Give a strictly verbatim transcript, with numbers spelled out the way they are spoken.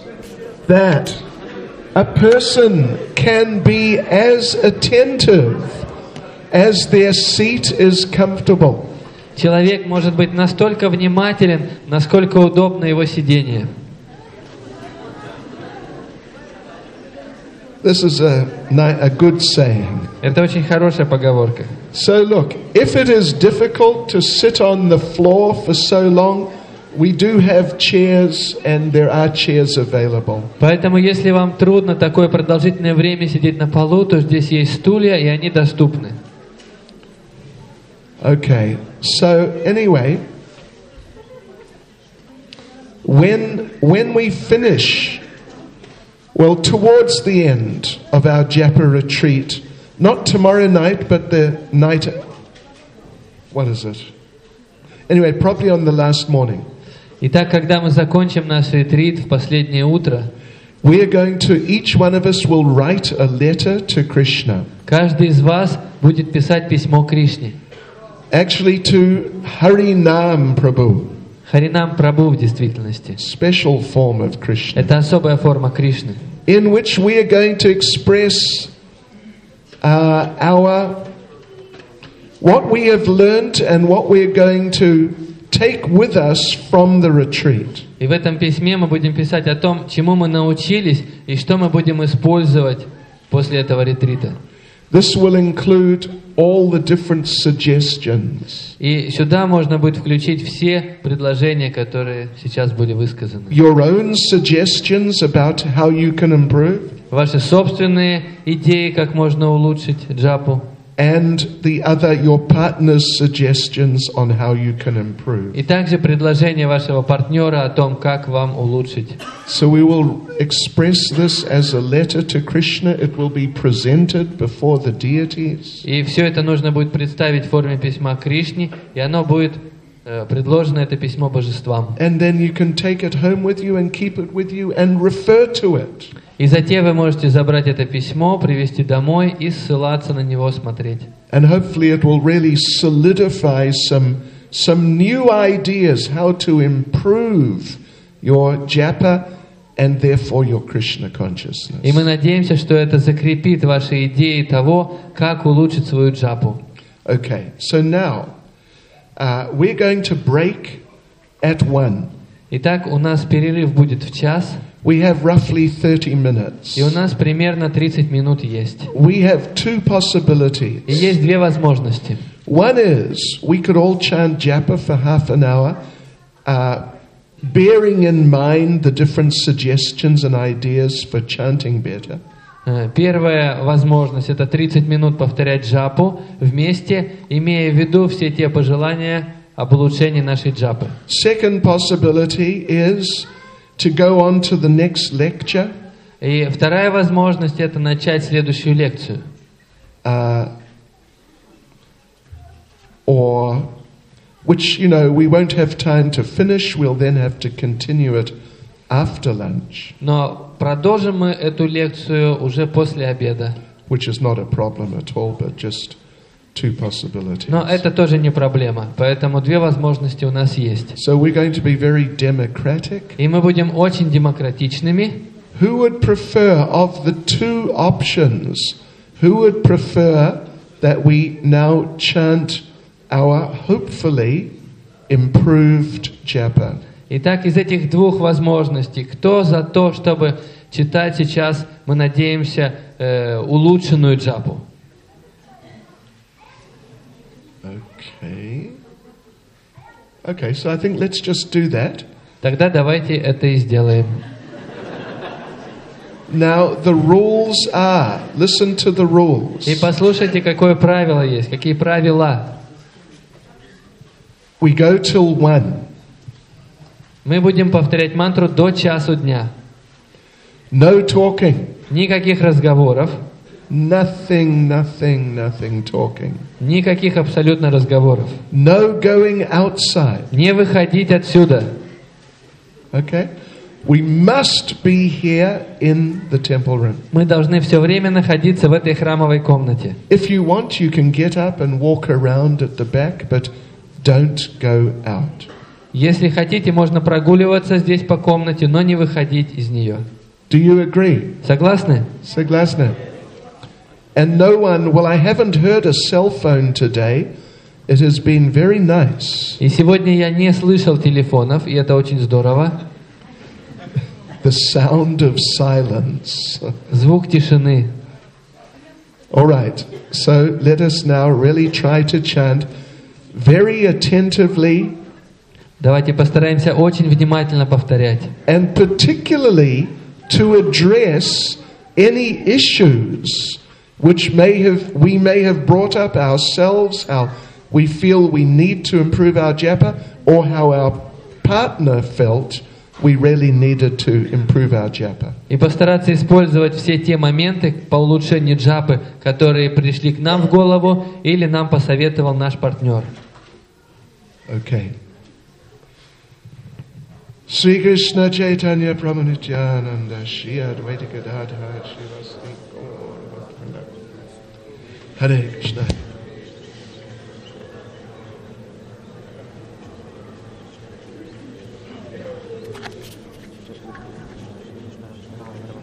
that a person can be as attentive as their seat is comfortable. Человек может быть настолько внимателен, насколько удобно его сидение. This is a, a good saying. Это очень хорошая поговорка. So look, if it is difficult to sit on the floor for so long, we do have chairs and there are chairs available. Поэтому, если вам трудно такое продолжительное время сидеть на полу, то здесь есть стулья, и они доступны. Okay, so anyway, when when we finish, well, towards the end of our Japa retreat, not tomorrow night, but the night, what is it? Anyway, probably on the last morning. Итак, когда мы закончим наш ретрит в последнее утро, we are going to, each one of us will write a letter to Krishna. Каждый из вас будет писать письмо Кришне. Actually, to Harinam Prabhu. Харинам Прабху в действительности. Special form of Krishna. Это особая форма Кришны. In which we are going to express uh, our what we have learned and what we are going to take with us from the retreat. И в этом письме мы будем писать о том, чему мы научились и что мы будем использовать после этого ретрита. This will include all the different suggestions. И сюда можно будет включить все предложения, которые сейчас были высказаны. Your own suggestions about how you can improve. Ваши собственные идеи, как можно улучшить джапу. And the other, your partner's suggestions on how you can improve. И также предложение вашего партнера о том, как вам улучшить. So we will express this as a letter to Krishna. It will be presented before the deities. И все это нужно будет представить в форме письма Кришне, и оно будет э, предложено, это письмо божествам. And then you can take it home with you and keep it with you and refer to it. И затем вы можете забрать это письмо, привезти домой и ссылаться на него, смотреть. And hopefully it will really solidify some some new ideas how to improve your japa and therefore your Krishna consciousness. И мы надеемся, что это закрепит ваши идеи того, как улучшить свою джапу. Okay, so now uh, we're going to break at one. Итак, у нас перерыв будет в час. We have roughly thirty minutes. И у нас примерно тридцать минут есть. We have two possibilities. И есть две возможности. One is we could all chant japa for half an hour, uh, bearing in mind the different suggestions and ideas for chanting better. Первая возможность — это тридцать минут повторять джапу вместе, имея в виду все те пожелания об улучшении нашей джапы. Second possibility is to go on to the next lecture. И вторая возможность — это начать следующую лекцию. Uh, or, which, you know, we won't have time to finish. We'll then have to continue it after lunch. Но продолжим мы эту лекцию уже после обеда. Which is not a problem at all, but just two possibilities. Но это тоже не проблема, поэтому две возможности у нас есть. So we're going to be very democratic. И мы будем очень демократичными. Who would prefer of the two options? Who would prefer that we now chant our hopefully improved japa? Итак, из этих двух возможностей, кто за то, чтобы читать сейчас, мы надеемся, э, улучшенную джапу? Okay. Okay, so I think let's just do that. Тогда давайте это и сделаем. Now the rules are, listen to the rules. И послушайте, какое правило есть, какие правила. We go till one. Мы будем повторять мантру до часу дня. No talking. Никаких разговоров. Nothing, nothing, nothing talking. Никаких абсолютно разговоров. No going outside. Не выходить отсюда. Okay? We must be here in the temple room. Мы должны все время находиться в этой храмовой комнате. If you want, you can get up and walk around at the back, but don't go out. Если хотите, можно прогуливаться здесь по комнате, но не выходить из нее. Do you agree? Согласны? Согласны? And no one, well, I haven't heard a cell phone today. It has been very nice. И сегодня я не слышал телефонов, и это очень здорово. The sound of silence. Звук тишины. All right, so let us now really try to chant very attentively. Давайте постараемся очень внимательно повторять. And particularly to address any issues which may have we may have brought up ourselves, how we feel we need to improve our japa, or how our partner felt we really needed to improve our japa. И постараться использовать все те моменты по улучшению джапы, которые пришли к нам в голову или нам посоветовал наш партнер. Okay. Sri Krishna Chaitanya Prabhu Nityananda Shri Advaita Gadadhara Shivasti Gaura Hare Krishna.